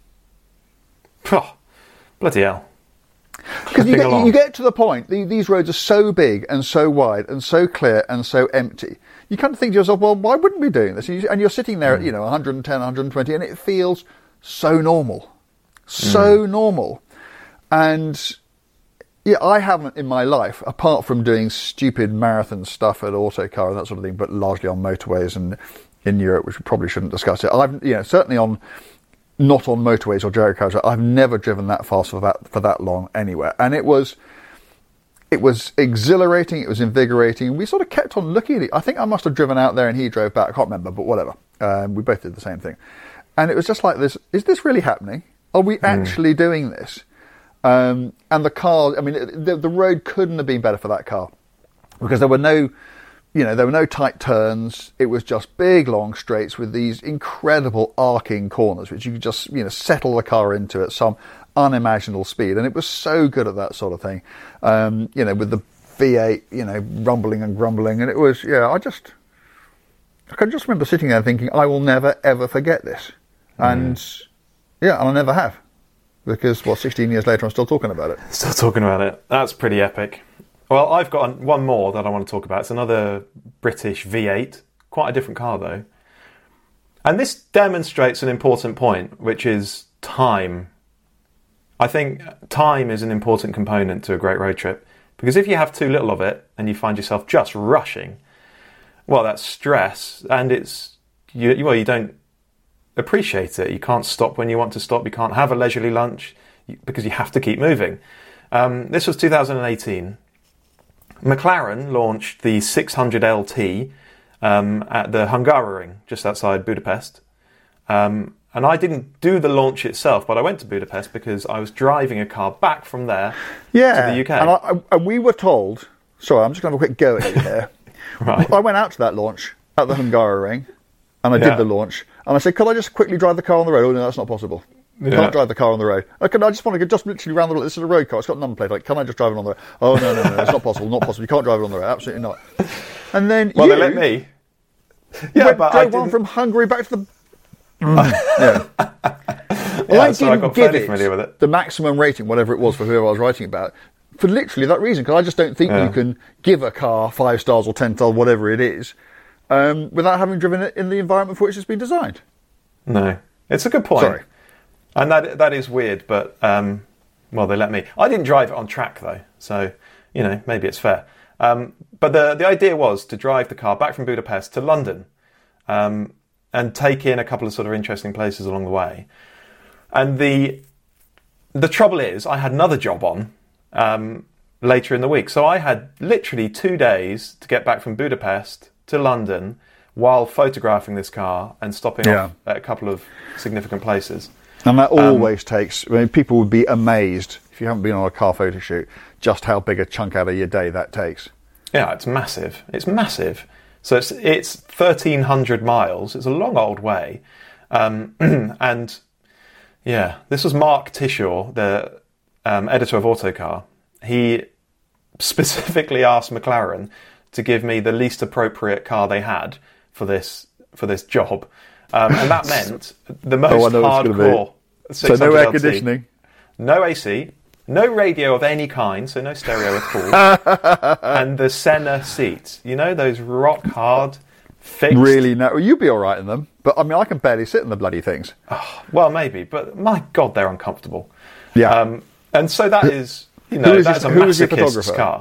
Oh, bloody hell. Because you get to the point, these roads are so big and so wide and so clear and so empty. You kind of think to yourself, well, why wouldn't we be doing this? And you're sitting there at 110, 120, and it feels so normal. So normal. And yeah, I haven't in my life, apart from doing stupid marathon stuff at Autocar and that sort of thing, but largely on motorways and in Europe, which we probably shouldn't discuss it. I've certainly not on motorways or Jericho cars. I've never driven that fast for that long anywhere. And it was exhilarating, it was invigorating. We sort of kept on looking at it. I think I must have driven out there and he drove back. I can't remember, but whatever. We both did the same thing. And it was just like this, is this really happening? Are we actually doing this? And the car, I mean, the road couldn't have been better for that car, because there were no tight turns. It was just big, long straights with these incredible arcing corners, which you could just, settle the car into at some unimaginable speed. And it was so good at that sort of thing. With the V8, rumbling and grumbling. And it was, I can just remember sitting there thinking, I will never, ever forget this. And, and I never have. Because, 16 years later, I'm still talking about it. Still talking about it. That's pretty epic. Well, I've got one more that I want to talk about. It's another British V8. Quite a different car, though. And this demonstrates an important point, which is time. I think time is an important component to a great road trip. Because if you have too little of it, and you find yourself just rushing, well, that's stress. And you don't appreciate it. You can't stop when you want to stop. You can't have a leisurely lunch because you have to keep moving. This was 2018. McLaren launched the 600 LT at the Hungaroring, just outside Budapest. And I didn't do the launch itself, but I went to Budapest because I was driving a car back from there to the UK. And we were told... Sorry, I'm just going to have a quick go at you here. Right. I went out to that launch at the Hungaroring, and I did the launch. And I said, could I just quickly drive the car on the road? Oh, no, that's not possible. You can't drive the car on the road. I just want to go just literally around the road. This is a road car. It's got a number plate. Can I just drive it on the road? Oh, no, it's not possible. Not possible. You can't drive it on the road. Absolutely not. And then they let me. Yeah, but I drove on from Hungary back to the... Well, I didn't got give fairly familiar with it. The maximum rating, whatever it was for whoever I was writing about, for literally that reason, because I just don't think you can give a car 5 stars or 10 stars, whatever it is, without having driven it in the environment for which it's been designed. No. It's a good point. Sorry. And that is weird, but, well, they let me. I didn't drive it on track, though, so, maybe it's fair. But the idea was to drive the car back from Budapest to London and take in a couple of sort of interesting places along the way. And the trouble is, I had another job on later in the week. So I had literally 2 days to get back from Budapest to London while photographing this car and stopping off at a couple of significant places. And that always takes... people would be amazed, if you haven't been on a car photo shoot, just how big a chunk out of your day that takes. Yeah, it's massive. It's massive. So it's 1,300 miles. It's a long old way. And, yeah, this was Mark Tishaw, the editor of Autocar. He specifically asked McLaren to give me the least appropriate car they had for this job. And that meant the most hardcore... So no air conditioning? No AC, no radio of any kind, so no stereo at all, and the Senna seats. Those rock hard, fixed... Really? No, well, you'd be all right in them. But, I can barely sit in the bloody things. Oh, well, maybe, but my God, they're uncomfortable. Yeah. And so that is, that's a masochist's car.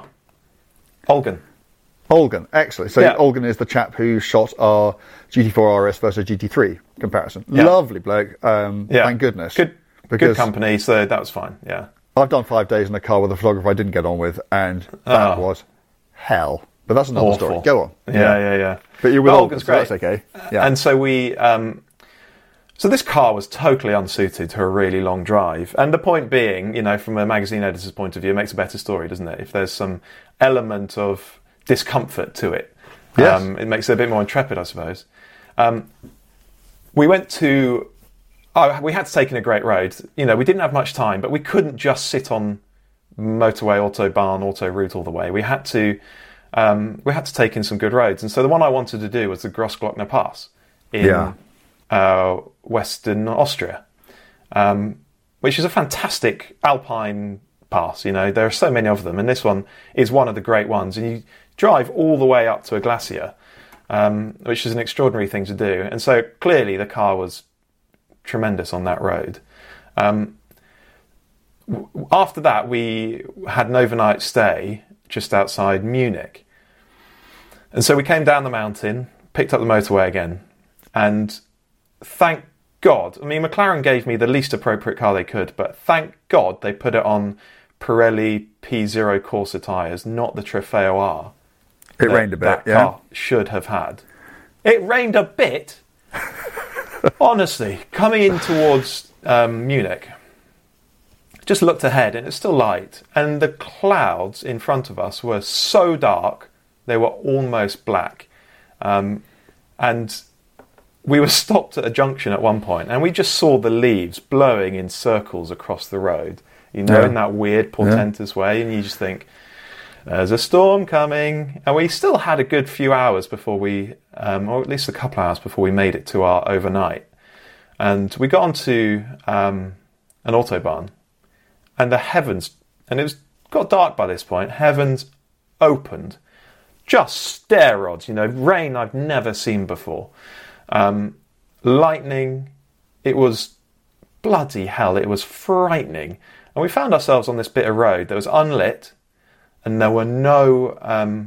Olgun, excellent. So Olgun is the chap who shot our GT4 RS versus GT3 comparison. Yeah. Lovely bloke. Thank goodness. Good company, so that was fine, yeah. I've done 5 days in a car with a photographer I didn't get on with, and that was hell. But that's another story. Go on. Yeah. But you're with Olgun, so that's okay. Yeah. And so we... So this car was totally unsuited to a really long drive. And the point being, from a magazine editor's point of view, it makes a better story, doesn't it? If there's some element of discomfort to it. Yes. It makes it a bit more intrepid, I suppose. We went to... we had to take in a great road. We didn't have much time, but we couldn't just sit on motorway, autobahn, autoroute all the way. We had to take in some good roads. And so the one I wanted to do was the Grossglockner Pass in Western Austria, which is a fantastic alpine pass. There are so many of them, and this one is one of the great ones. And you drive all the way up to a glacier, which is an extraordinary thing to do. And so clearly the car was tremendous on that road. After that, we had an overnight stay just outside Munich. And so we came down the mountain, picked up the motorway again, and thank God, McLaren gave me the least appropriate car they could, but thank God they put it on Pirelli P0 Corsa tyres, not the Trofeo R. It rained a bit, that car should have had. It rained a bit? Honestly, coming in towards Munich, just looked ahead and it's still light, and the clouds in front of us were so dark they were almost black, and we were stopped at a junction at one point and we just saw the leaves blowing in circles across the road, in that weird portentous way, and you just think there's a storm coming. And we still had a good few hours before we, or at least a couple of hours before we made it to our overnight. And we got onto an autobahn, and the heavens, and it got dark by this point, heavens opened. Just stair rods, rain I've never seen before. Lightning, it was bloody hell, it was frightening. And we found ourselves on this bit of road that was unlit, and there were no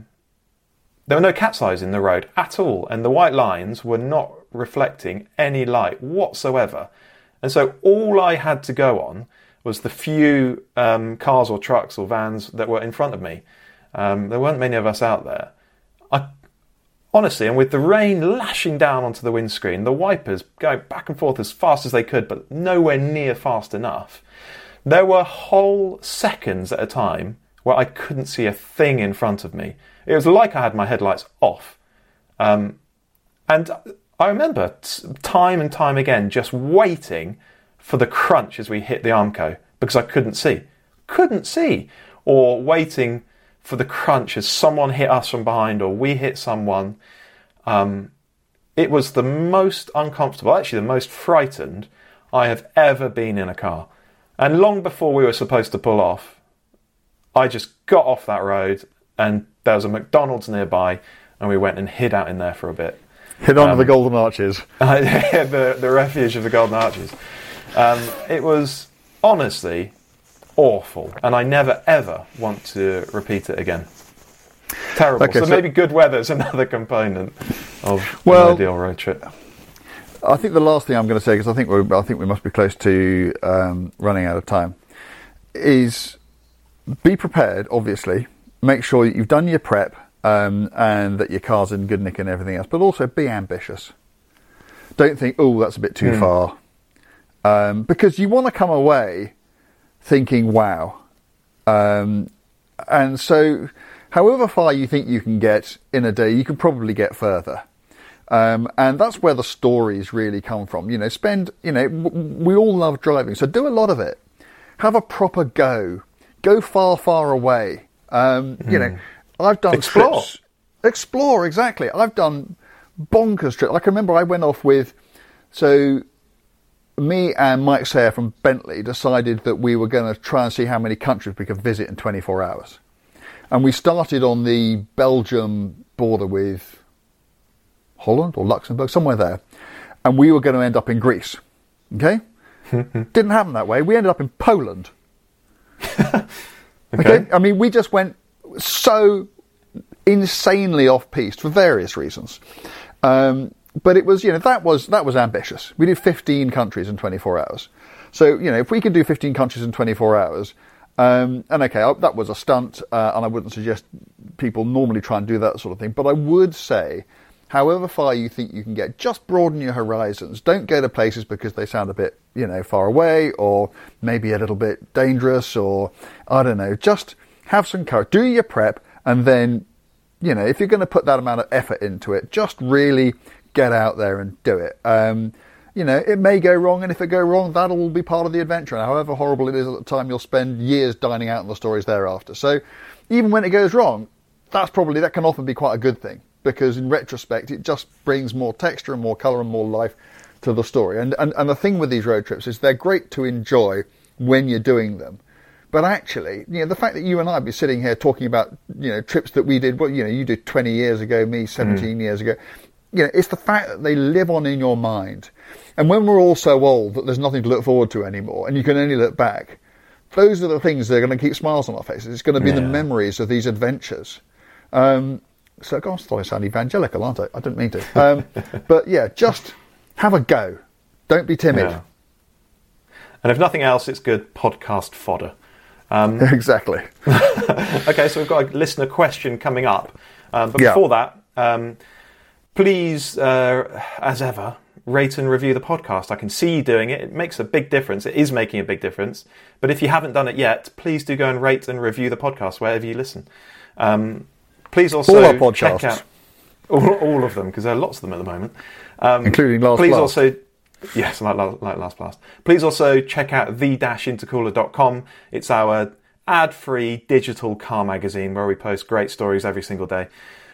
cat's eyes in the road at all, and the white lines were not reflecting any light whatsoever. And so all I had to go on was the few cars or trucks or vans that were in front of me. There weren't many of us out there. Honestly, and with the rain lashing down onto the windscreen, the wipers going back and forth as fast as they could, but nowhere near fast enough, there were whole seconds at a time where I couldn't see a thing in front of me. It was like I had my headlights off. And I remember time and time again just waiting for the crunch as we hit the Armco, because I couldn't see. Or waiting for the crunch as someone hit us from behind or we hit someone. It was the most uncomfortable, actually the most frightened I have ever been in a car. And long before we were supposed to pull off, I just got off that road and there was a McDonald's nearby and we went and hid out in there for a bit. Hid under the Golden Arches. the refuge of the Golden Arches. It was honestly awful, and I never ever want to repeat it again. Terrible. Okay, so maybe good weather's another component of an ideal road trip. I think the last thing I'm going to say, because I think we must be close to running out of time, is be prepared. Obviously, make sure that you've done your prep and that your car's in good nick and everything else. But also be ambitious. Don't think, oh, that's a bit too far, because you want to come away thinking, wow. And so, however far you think you can get in a day, you can probably get further. And that's where the stories really come from. We all love driving, so do a lot of it. Have a proper go. Go far, far away. I've done trips. Explore, exactly. I've done bonkers trips. I can remember I went off with, me and Mike Sayer from Bentley decided that we were going to try and see how many countries we could visit in 24 hours. And we started on the Belgium border with Holland or Luxembourg, somewhere there. And we were going to end up in Greece. Okay? Didn't happen that way. We ended up in Poland. Okay? I mean, we just went so insanely off-piste for various reasons. But it was, that was ambitious. We did 15 countries in 24 hours. So, if we can do 15 countries in 24 hours, that was a stunt, and I wouldn't suggest people normally try and do that sort of thing. But I would say, however far you think you can get, just broaden your horizons. Don't go to places because they sound a bit, far away, or maybe a little bit dangerous, or I don't know. Just have some courage. Do your prep, and then, if you're going to put that amount of effort into it, just really get out there and do it. It may go wrong, and if it goes wrong, that'll all be part of the adventure. And however horrible it is at the time, you'll spend years dining out on the stories thereafter. So even when it goes wrong, that can often be quite a good thing, because in retrospect, it just brings more texture and more colour and more life to the story. And the thing with these road trips is they're great to enjoy when you're doing them. But actually, the fact that you and I would be sitting here talking about, trips that we did, you did 20 years ago, me 17 years ago. It's the fact that they live on in your mind. And when we're all so old that there's nothing to look forward to anymore, and you can only look back, those are the things that are going to keep smiles on our faces. It's going to be the memories of these adventures. So I'm starting to sound evangelical, aren't I? I didn't mean to. But yeah, just have a go. Don't be timid. Yeah. And if nothing else, it's good podcast fodder. Exactly. Okay, so we've got a listener question coming up. But before that, please, as ever, rate and review the podcast. I can see you doing it. It makes a big difference. It is making a big difference. But if you haven't done it yet, please do go and rate and review the podcast wherever you listen. Please also all our podcasts. Check out all of them, because there are lots of them at the moment. Including Last Please Blast. Also, yes, like Last Blast. Please also check out the-intercooler.com. It's our ad-free digital car magazine where we post great stories every single day.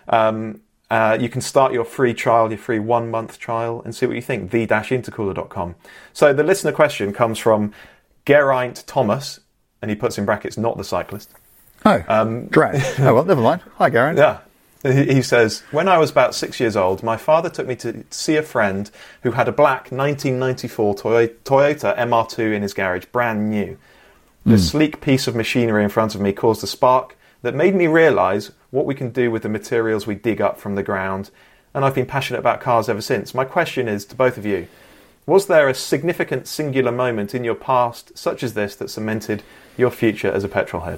You can start your free trial, your free 1-month trial, and see what you think. The-intercooler.com. So the listener question comes from Geraint Thomas, and he puts in brackets, not the cyclist. Oh, drag. Oh, well, never mind. Hi, Geraint. Yeah. He says, when I was about 6 years old, my father took me to see a friend who had a black 1994 Toyota MR2 in his garage, brand new. The sleek piece of machinery in front of me caused a spark that made me realise what we can do with the materials we dig up from the ground, and I've been passionate about cars ever since. My question is to both of you, was there a significant singular moment in your past, such as this, that cemented your future as a petrolhead?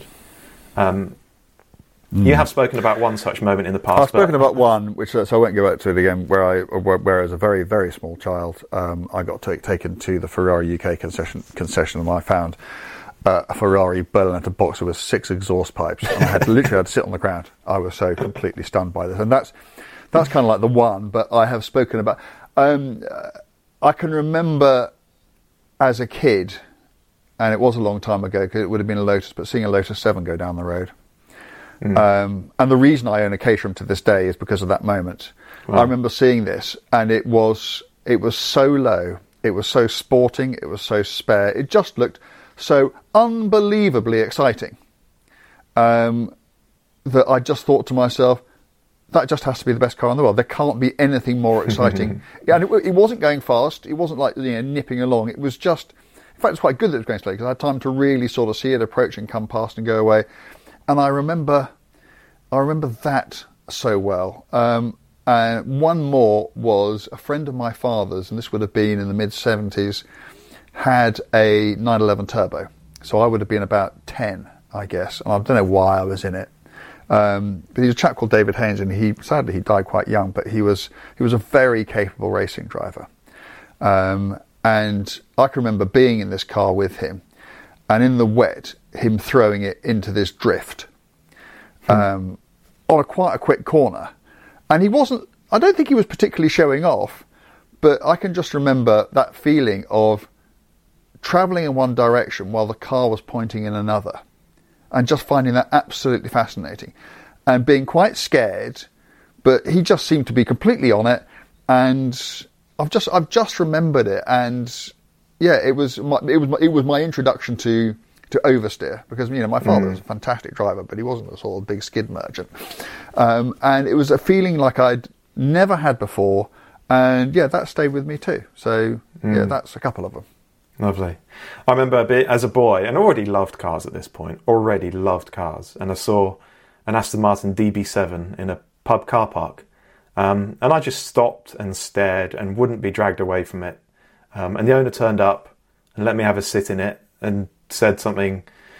You have spoken about one such moment in the past. I've spoken about one, so I won't go back to it again, where as a very, very small child, I got taken to the Ferrari UK concession, and I found a Ferrari Berlinetta Boxer with 6 exhaust pipes, and I had literally had to sit on the ground. I was so completely stunned by this, and that's kind of like the one. But I have spoken about. I can remember as a kid, and it was a long time ago because it would have been a Lotus, but seeing a Lotus 7 go down the road. And the reason I own a Caterham to this day is because of that moment. Wow. I remember seeing this, and it was so low. It was so sporting. It was so spare. It just looked so unbelievably exciting that I just thought to myself, that just has to be the best car in the world. There can't be anything more exciting. And it wasn't going fast. It wasn't like nipping along. It was just, in fact, it's quite good that it was going slowly because I had time to really sort of see it approach and come past and go away. And I remember that so well. And one more was a friend of my father's, and this would have been in the mid-70s, had a 911 Turbo. So I would have been about 10, I guess. And I don't know why I was in it. But he was a chap called David Haynes, and sadly he died quite young, but he was a very capable racing driver. And I can remember being in this car with him, and in the wet, him throwing it into this drift on quite a quick corner. And I don't think he was particularly showing off, but I can just remember that feeling of travelling in one direction while the car was pointing in another, and just finding that absolutely fascinating, and being quite scared, but he just seemed to be completely on it, and I've just remembered it, and yeah, it was my introduction to oversteer, because my father was a fantastic driver, but he wasn't a sort of big skid merchant, and it was a feeling like I'd never had before, and yeah, that stayed with me too. So yeah, that's a couple of them. Lovely. I remember as a boy, and already loved cars at this point, and I saw an Aston Martin DB7 in a pub car park, and I just stopped and stared and wouldn't be dragged away from it, and the owner turned up and let me have a sit in it and said something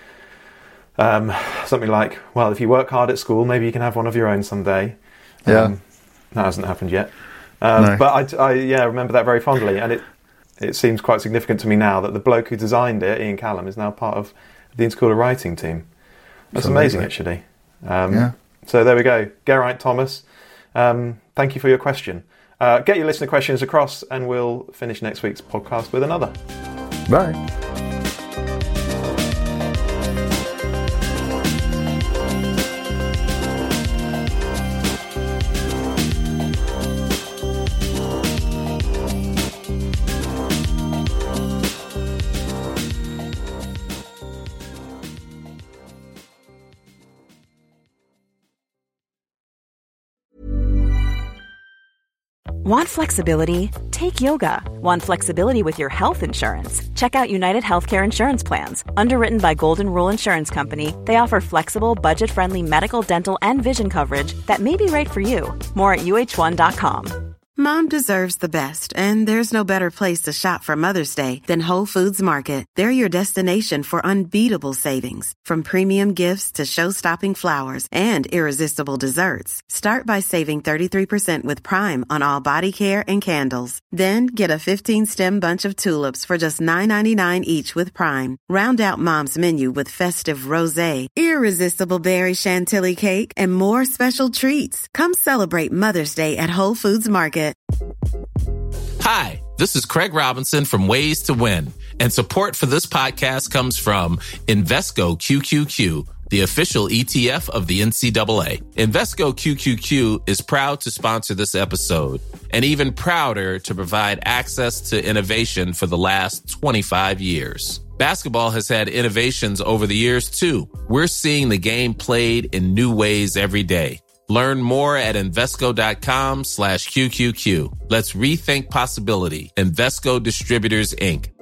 like, well, if you work hard at school, maybe you can have one of your own someday. That hasn't happened yet. No. But I remember that very fondly, and it seems quite significant to me now that the bloke who designed it, Ian Callum, is now part of the Intercooler writing team. That's amazing, actually. So there we go. Geraint Thomas, thank you for your question. Get your listener questions across, and we'll finish next week's podcast with another. Bye. Want flexibility? Take yoga. Want flexibility with your health insurance? Check out United Healthcare Insurance Plans. Underwritten by Golden Rule Insurance Company, they offer flexible, budget-friendly medical, dental, and vision coverage that may be right for you. More at uh1.com. Mom deserves the best, and there's no better place to shop for Mother's Day than Whole Foods Market. They're your destination for unbeatable savings, from premium gifts to show-stopping flowers and irresistible desserts. Start by saving 33% with Prime on all body care and candles. Then get a 15-stem bunch of tulips for just $9.99 each with Prime. Round out Mom's menu with festive rosé, irresistible berry chantilly cake, and more special treats. Come celebrate Mother's Day at Whole Foods Market. Hi, this is Craig Robinson from Ways to Win, and support for this podcast comes from Invesco QQQ, the official ETF of the NCAA. Invesco QQQ is proud to sponsor this episode, and even prouder to provide access to innovation for the last 25 years. Basketball has had innovations over the years, too. We're seeing the game played in new ways every day. Learn more at Invesco.com/QQQ. Let's rethink possibility. Invesco Distributors, Inc.